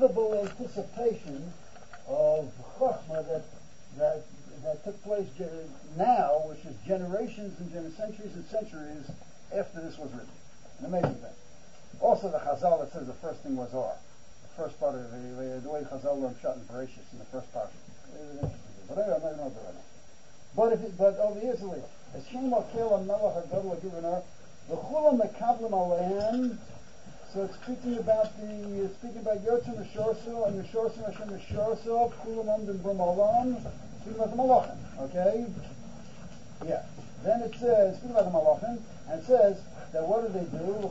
unbelievable anticipation of Chokhmah that took place now, which is generations and centuries and centuries after this was written. An amazing thing. Also, the Chazal that says the first thing was Or. The first part of the way Chazal learned Pshat and Bereshis in the first part. But anyway, I'm not going to go right now. But over here, as Shem Akel Melech HaGadol HaGivanar, the Chulam Mekablim Alehem. So it's speaking about Yotzim Meshorso and Meshorso Hashem Meshorso, Chulam Omdim B'Malon, speaking about the Malachim. Okay? Yeah. Then it says, speaking about the Malachim, and it says that what do they do?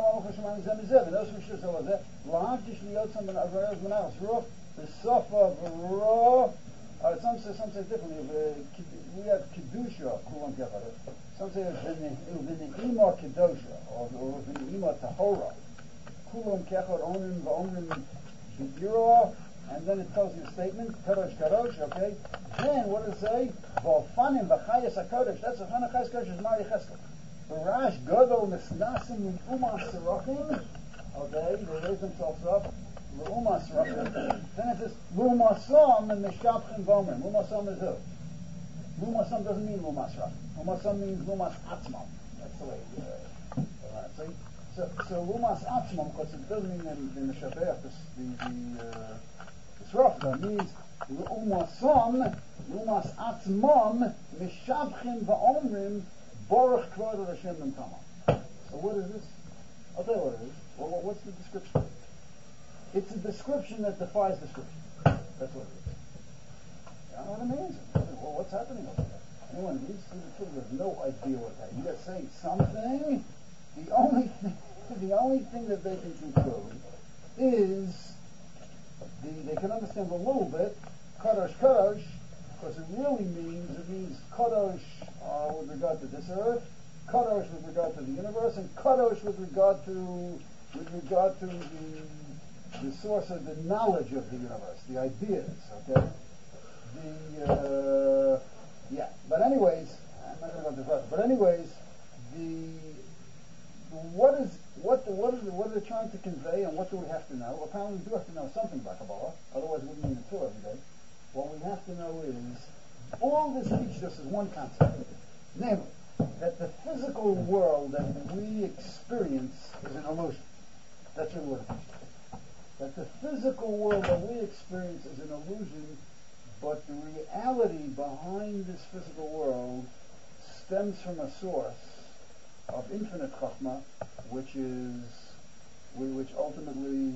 Some say differently. We have Kedusha, Kulam Kefar. Some say it's V'ne'ima Kedosha, or V'ne'ima Tahora. Kulam Kefar, Omrim, V'omrim, B'yirah, and then it tells you a statement, Kadosh, Kadosh, okay? Then, what does it say? V'ofanim V'chayas HaKadosh. That's V'chayas HaKadosh is Mari Cheskel. V'rash Godol Nesnasim V'umas Sirachim. Okay, they raise themselves up. L'umas Sirachim. Then it says, L'umasam and Meshapchim V'omrim. L'umasam is who? L'umasam doesn't mean L'umas Sirachim. L'umasam means L'umas Atzmam. That's the way So L'umas Atzmam, because it doesn't mean in the Shabbat, the Sirachim. It means L'umasam, L'umas Atzmam, Meshapchim V'omrim, Baruch Kvod Hashem B'Tamam. So what is this? I'll tell you what it is. Well, what's the description? It's a description that defies description. That's what it is. You know what it means? Well, what's happening over there? Anyone reads through the Torah has no idea what that is. You got to say something. The only thing that they can conclude is they can understand a little bit Kadosh Kadosh, because it means Kadosh with regard to this earth, Kadosh with regard to the universe, and Kadosh with regard to the source of the knowledge of the universe, the ideas. Okay. But anyways, I'm not going to go too far. But anyways, what are they trying to convey, and what do we have to know? Well, apparently we do have to know something about Kabbalah, otherwise we wouldn't need the Torah every day. What we have to know is, all this teaches us is one concept, namely, that the physical world that we experience is an illusion. That's really what it teaches. That the physical world that we experience is an illusion, but the reality behind this physical world stems from a source of infinite Chachma, which ultimately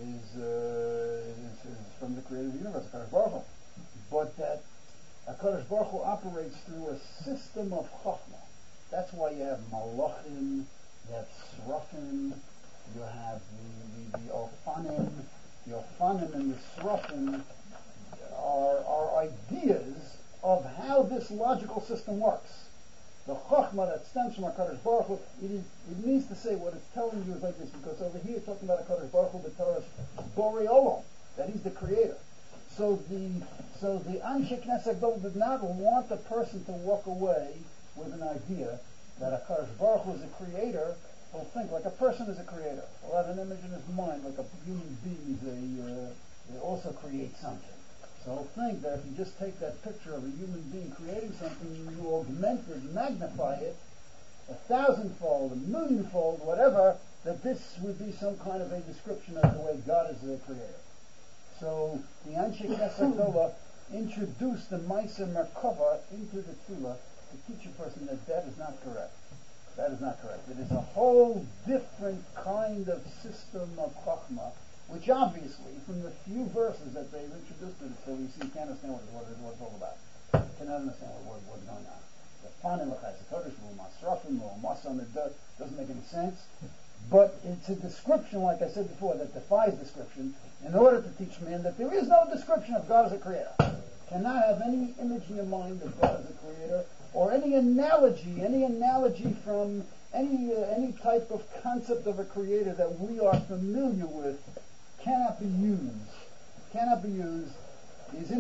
is from the creator of the universe, HaKadosh Baruch Hu. But that HaKadosh Baruch Hu operates through a system of Chachma. That's why you have Malachim, you have Srafim, you have the Orphanim. The Orphanim and the Srafim are ideas of how this logical system works. The Chachma that stems from HaKadosh Baruch Hu, it means to say what it's telling you is like this, because over here it's talking about HaKadosh Baruch Hu, the Torah is Borei Olam, that he's the creator. So the Anshe Knesset Gadol did not want the person to walk away with an idea that HaKadosh Baruch Hu is a creator. He'll think like a person is a creator. He'll have an image in his mind like a human being. They also create something. So he'll think that if you just take that picture of a human being creating something, you augment it, magnify it 1,000-fold, 1,000,000-fold, whatever, that this would be some kind of a description of the way God is the creator. So the Anshe Knesset Gadol introduced the Ma'aser Merkava into the Tefillah to teach a person that is not correct. That is not correct. It is a whole different kind of system of Chachma, which obviously, from the few verses that they've introduced to it, so you see, you can't understand what it's all about. You cannot understand what's going on. The Fanim L'chayes HaKadosh, L'Masrafim, L'Masam, it doesn't make any sense. But it's a description, like I said before, that defies description, in order to teach man that there is no description of God as a creator. Cannot have any image in your mind of God as a creator, or any analogy from any type of concept of a creator that we are familiar with cannot be used. Is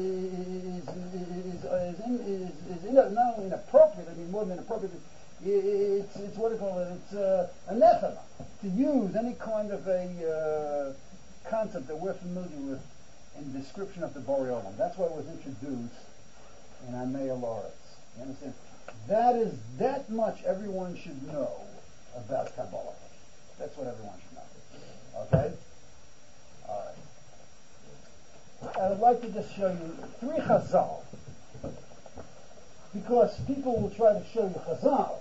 not only inappropriate. I mean, more than inappropriate. It's what do you call it? It's anathema to use any kind of a concept that we're familiar with in description of the Borei Olam. That's why it was introduced in Amei Loretz. You understand? That much everyone should know about Kabbalah. That's what everyone should know. Okay? All right. I would like to just show you 3 Chazal, because people will try to show you Chazal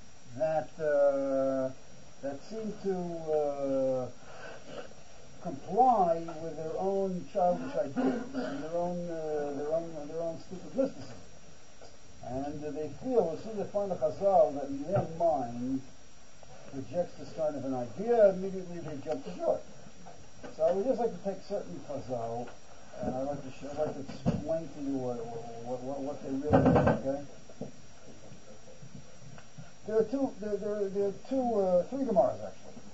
that seem to comply with their own childish ideas and their own stupid mysticism. And they feel, as soon as they find a Chazal that in their mind projects this kind of an idea, immediately they jump to joy. So I would just like to take certain Chazal, and I'd like to explain to you what they really mean. Okay? There are 3 Gemaras actually.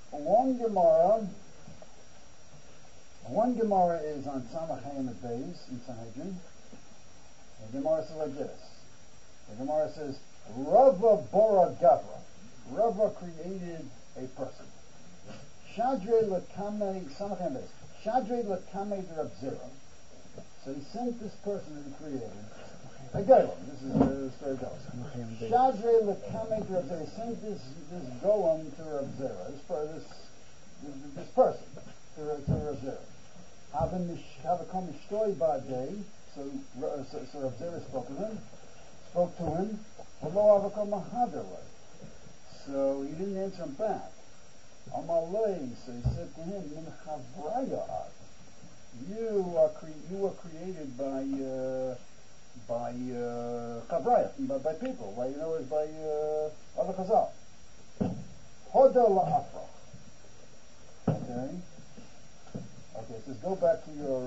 One Gemara is on Tzemach Hayim at Beis in Sanhedrin. The Gemara says like this. The Gemara says, Rava Bora Gavra. Rava created a person. Shadre Lakame, Tzemach Hayim Beis. Shadre Lakame Rab Zera. So he sent this person that he created. A golem. This is a story goes. Shadre Lakame Rab Zera. He sent this golem to Rab Zera. This person to Rab Zera. Have a komishtoi ba'dei. So Rab Zera spoke to him. Hello, have a komahadalei. So he didn't answer him back. Amalei. So he said to him, Min chavraya at. You were created by chavraya, by people, by other chazal. Hoda la'afrach. Okay, it says go back to your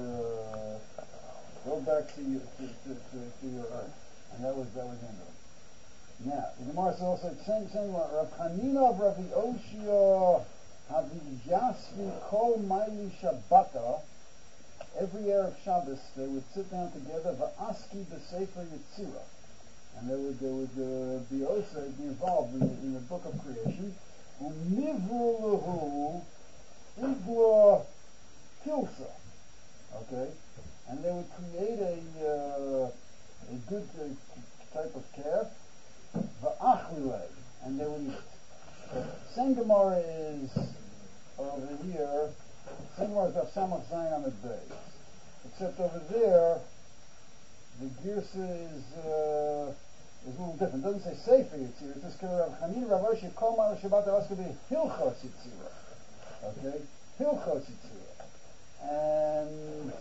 earth, and that was the end of it. Now the Gemara says also same Rav Chanina of Rav Oshia Haviyasvi Kol Maili Shabbata. Every Erev Shabbos they would sit down together va'aski b'sefer Yetzirah, and they would be involved in the book of creation. Umnivru lahu Igla Kilsa, okay, and they would create a good type of calf, va'achlilei, and they would eat it. Same Gemara is over here. Same Gemara is of Samach Zayin Amud Beis, except over there the girsa is a little different. It doesn't say Sefer Yitzirah. It says Rav Chanina Rav Oshia Kol Ma'al Shabbat Askabi Hilchos Yitzirah. Okay, Hilchos Yitzirah. And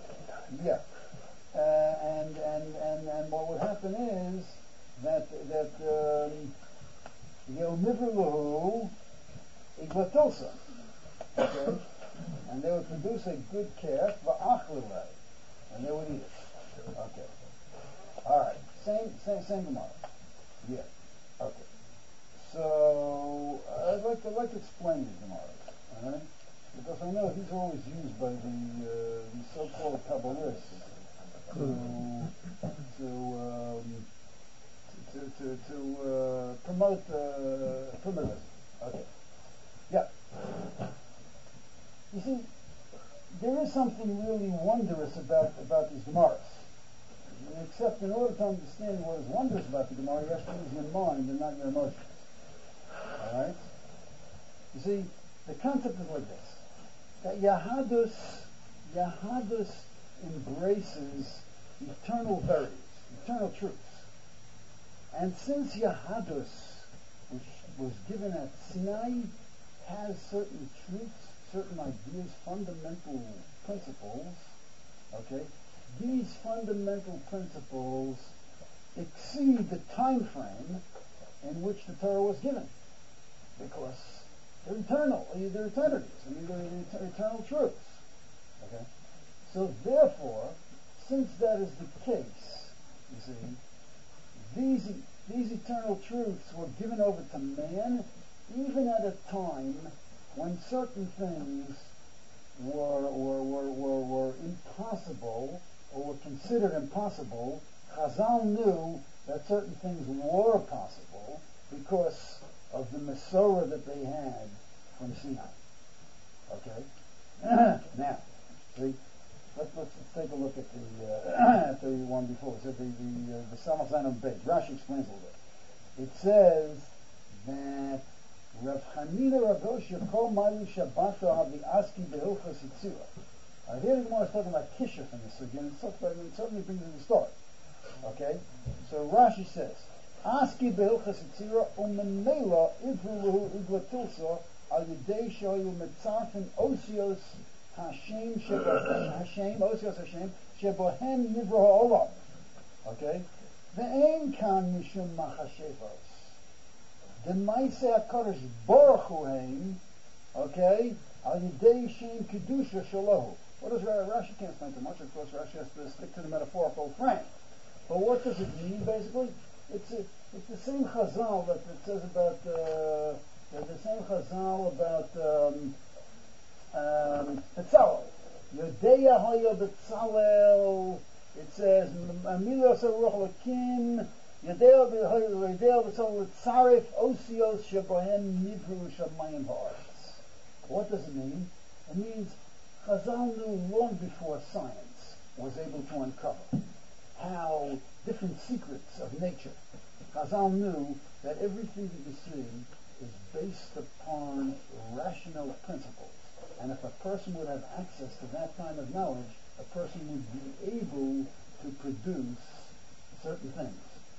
what would happen is that Yomivru Iglatilsa, okay, and they would produce a good calf, va'achlilei, and they would eat it. Okay, all right, same Gemara. Yeah, okay. So I'd like to explain these Gemaras, all right? Because I know these are always used by the so-called Kabbalists to promote primitivism. Okay. Yeah. You see, there is something really wondrous about these Gemaras. Except in order to understand what is wondrous about the Gemara, you have to use your mind and not your emotions. All right? You see, the concept is like this. That Yahadus embraces eternal verities, eternal truths. And since Yahadus, which was given at Sinai, has certain truths, certain ideas, fundamental principles, okay, these fundamental principles exceed the time frame in which the Torah was given. Because they're eternal. They're eternities. I mean, they're eternal truths. Okay? So therefore, since that is the case, you see, these eternal truths were given over to man even at a time when certain things were impossible or were considered impossible. Chazal knew that certain things were possible because of the Masorah that they had from Sinai. Okay? Now, take a look at the at the one before. It said the Samach Zayin on Beit. Rashi explains a little bit. It says that Rav Chanina Ragosh Yekol Mayu Shabbato Avi Aski Behilchas Yitzira. Here the Gemara is talking about Kishuf in this again. It certainly brings in the story. Okay, so Rashi says, "Aski Behilchas Yitzira Umenela Ivru Iglatilsa Al Yidei Shoyu Metzarfen Osios Hashem Sheba Hashem Osios Hashem Shebohem Nivra Ha'olam." Okay, Ve'en Kan Mishum Machashevos. The Maaseh HaKadosh Baruch Hu Heim, okay, Al Yidei Shem Kedusha Shalahu. What does Rashi can't explain too much? Of course, Rashi has to stick to the metaphorical frame. But what does it mean, basically? It's the same Chazal that it says about the same Chazal about Betzalel. Yodeya Haya Betzalel. It says Amilos HaRuach Lakim. Yodea Betzalel Tzarif Osios Shebohem Nivru Shamayim Haaretz. What does it mean? It means Chazal knew long before science was able to uncover how different secrets of nature. Chazal knew that everything that you see is based upon rational principles. And if a person would have access to that kind of knowledge, a person would be able to produce certain things.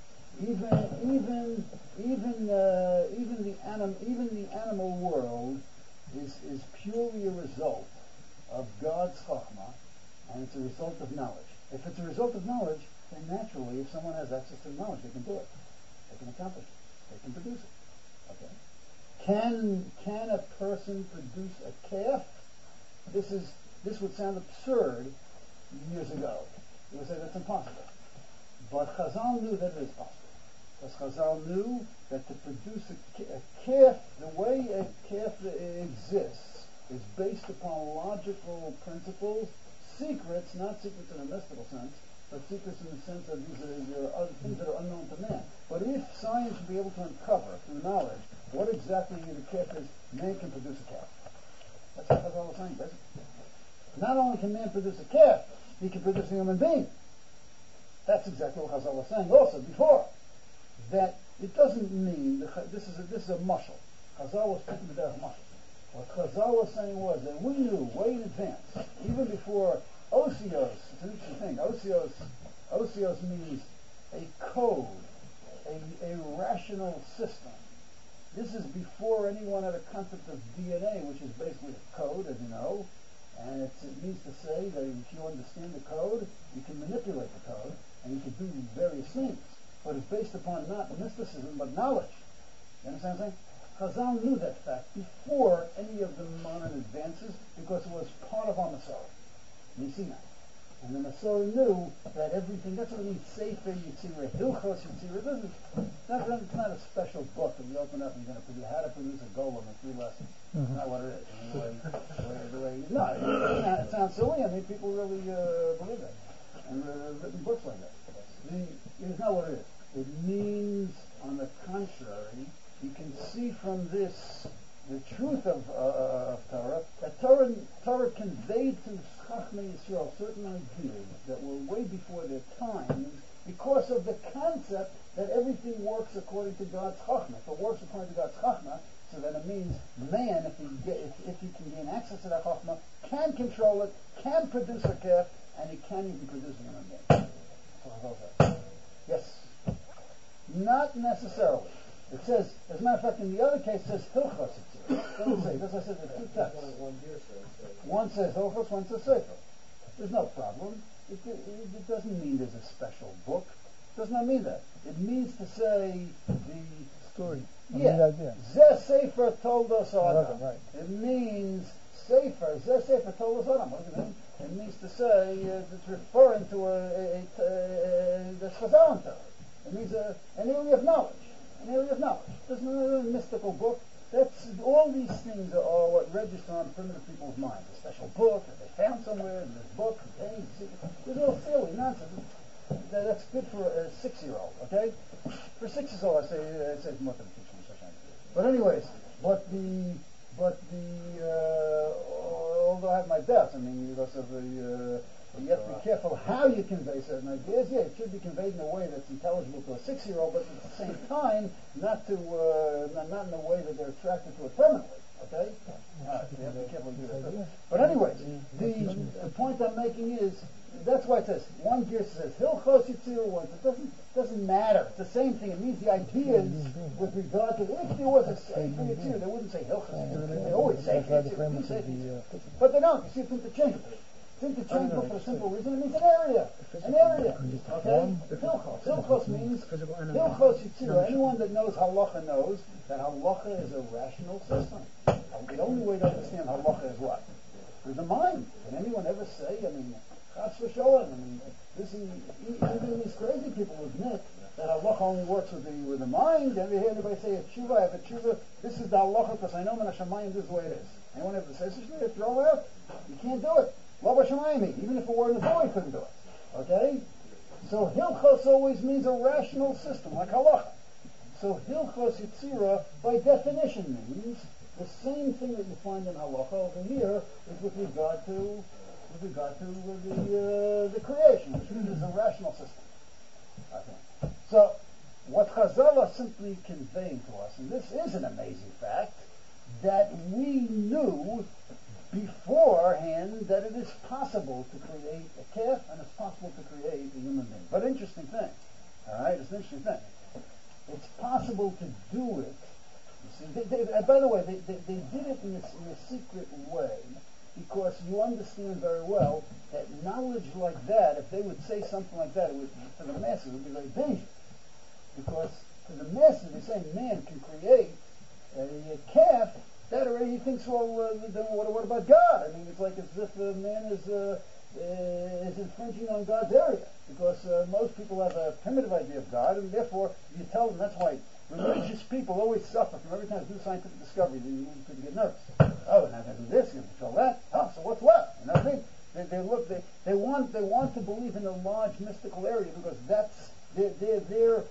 Even the animal world is purely a result of God's chachma, and it's a result of knowledge. If it's a result of knowledge, then naturally, if someone has access to knowledge, they can do it. They can accomplish it. They can produce it. Okay. Can a person produce a calf? This would sound absurd years ago. You would say that's impossible. But Chazal knew that it is possible. Because Chazal knew that to produce a calf, the way a calf exists, is based upon logical principles, secrets, not secrets in a mystical sense, but secrets in the sense that there are other things that are unknown to man. But if science would be able to uncover through knowledge what exactly the calf is, man can produce a calf. That's what Chazal was saying, basically. Not only can man produce a calf, he can produce a human being. That's exactly what Chazal was saying also before. That it doesn't mean this is a mushal. Chazal was speaking about a mushal. What Chazal was saying was that we knew way in advance, even before Osios. It's an interesting thing. Osios means a code, a rational system. This is before anyone had a concept of DNA, which is basically a code, as you know. And it means to say that if you understand the code, you can manipulate the code, and you can do various things. But it's based upon not mysticism, but knowledge. You understand what I'm saying? Chazal knew that fact before any of the modern advances, because it was part of our Masorah. You see that. And the Masorah knew that everything, that's what it means, Sefer Yitzira, Hilchos Yitzira. It's not a special book that you open up and you're going to produce, how to produce a golem in 3 lessons. Mm-hmm. Not what it is. No, it sounds silly. I mean, people really believe that. And written books like that. It's not what it is. It means, on the contrary, you can see from this the truth of Torah, that Torah conveyed to Chachmei Yisrael certain ideas that were way before their times because of the concept that everything works according to God's Chachma. If it works according to God's Chachma, so then it means man, if he can gain access to that Chachma, can control it, can produce a calf, and he can even produce a human being. So yes. Not necessarily. It says, as a matter of fact, in the other case, it says Hilchos. It doesn't say. That's why I said there's 2 texts. One says Hilchos, one says Sefer. There's no problem. It doesn't mean there's a special book. It does not mean that. It means to say the story. Yeah. Zeh Sefer told us Adam. Right. It means Sefer. Zeh Sefer told us Adam. What does it mean? It means to say it's referring to the Chazal Torah. It means an area of knowledge. An area of knowledge. There's no mystical book. That's all these things are what register on primitive people's minds. A special book that they found somewhere, and this book contains secrets. It's all silly nonsense. That's good for a 6-year-old, okay? For 6-year-old, I say it's more than teaching such things. But anyways, although I have my doubts, mean, because of the you have to be careful how you convey certain ideas. Yeah, it should be conveyed in a way that's intelligible to a 6-year-old, but at the same time, not in a way that they're attracted to it permanently. Okay? You have to be careful to do that. But anyways, the point I'm making is, that's why it says, one gear says Hilchos Yitzira, one says doesn't matter. It's the same thing. It means the ideas with regard to, if there was a Sefer Yitzira, they wouldn't say Hilchos Yitzira. They always say Yitzira. But they don't. You see, it's interchangeable. It's interchangeable for a simple reason. It means an area. Okay? Hilchos means Hilchos Yitzira. Anyone that knows halacha knows that halacha is a rational system. The only way to understand halacha is what? With the mind. Can anyone ever say, Chas v'sholem, this is, even these crazy people admit that halacha only works with the mind. Ever hear anybody say a tshuva, I have a tshuva, this is the halacha because I know min hashamayim, this is the way it is. Anyone ever says such a thing? Throw it out. You can't do it. Lo b'shamayim, even if it were in the Torah, you couldn't do it. Okay? So Hilchos always means a rational system, like halacha. So Hilchos Yitzira, by definition, means the same thing that you find in halacha over here is with regard to the creation, which is a rational system, I think. So, what Chazal are simply conveying to us, and this is an amazing fact, that we knew beforehand that it is possible to create a calf and it's possible to create a human being. But interesting thing, all right? It's an interesting thing. It's possible to do it. You see, by the way, they did it in a secret way, because you understand very well that knowledge like that, if they would say something like that, to the masses, it would be very dangerous. Because to the masses, they're saying man can create a calf, that already he thinks, well, what about God? It's like as if man is infringing on God's area. Because most people have a primitive idea of God, and therefore you tell them, that's why religious people always suffer from every time they do scientific discovery. They get nervous. Oh, now they do this, you control that. Oh, so what's left? You know what I mean? They want to believe in a large mystical area because that's their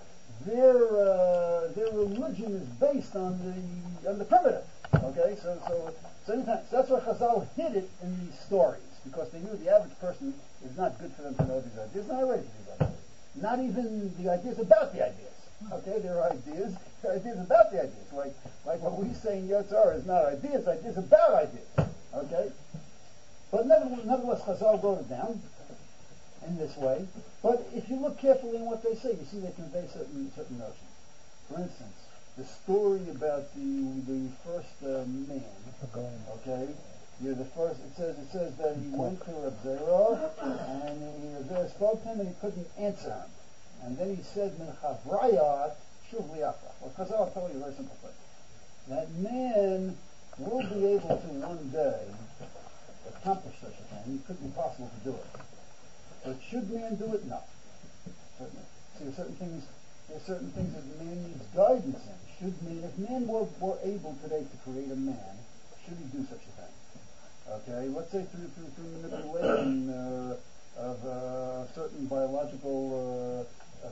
religion is based on the primitive. Okay, so anytime, that's why Chazal hid it in these stories, because they knew the average person is not good for them to know these ideas, not ready for these ideas. Not even the ideas about the ideas. Okay, there are ideas about the ideas. Like what we say in Yotzar is not ideas about ideas. Okay? But nevertheless, Chazal wrote it down in this way. But if you look carefully in what they say, you see they convey certain notions. For instance, the story about the first man. Okay? Yeah, it says that he went to Reb Zera, and Reb Zera spoke to him and he couldn't answer him. And then he said, "Min chavrayat shuv li'afrach." Well, Chazal will tell you a very simple thing. That man will be able to one day accomplish such a thing. It could be possible to do it. But should man do it? No. Certainly. See, there are certain things that man needs guidance in. If man were able today to create a man, should he do such a thing? Okay, let's say through manipulation of certain biological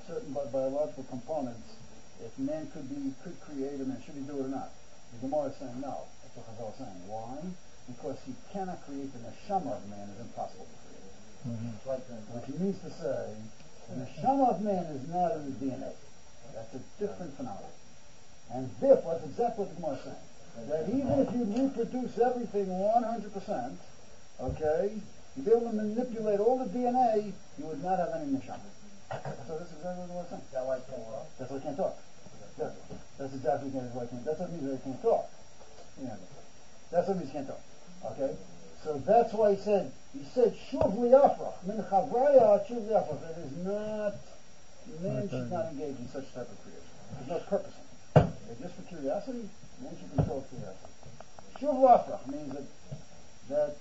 components, if man could create a man, should he do it or not? The Gemara is saying no. That's what Chazal is saying. Why? Because he cannot create the neshama of man. Is impossible to create. Mm-hmm. Which means to say, the neshama of man is not in the DNA. That's a different phenomenon. And therefore, that's exactly what the Gemara is saying. That even if you reproduce everything 100%, okay, you'd be able to manipulate all the DNA, you would not have any neshama. So this is exactly what I'm saying. That's why I can't talk. That's why I can't talk. That's exactly why I can't. That's what it means that I can't talk. Yeah. That's what it means I can't talk. Okay? So that's why he said shuv li'afrach, min chavraya shuv li'afrach. That is not, man should not engage in such type of creation. There's no purpose in it. Just for curiosity, man should control curiosity. Shuv li'afrach means that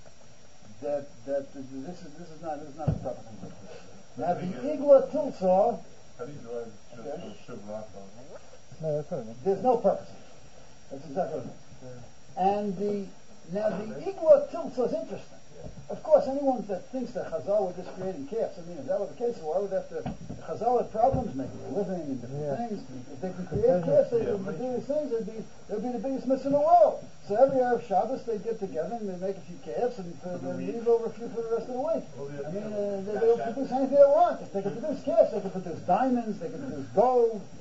this is not the proper thing to do. Now the Igla Tilsa. How do you drive Shuv li'afrach? No, that's right. There's no purpose. That's exactly right. And the Igla Tilsa is interesting. Of course, anyone that thinks that Chazal were just creating calves, if that were the case, why would they have to? Chazal had problems making a living and different things. If they could create calves, they would do these things. It would be the biggest mitzvah in the world. So every Erev Shabbos they get together and they make a few calves and they leave over a few for the rest of the week. I mean, they'll produce anything they want. If they can produce calves, they can produce diamonds, they can produce gold.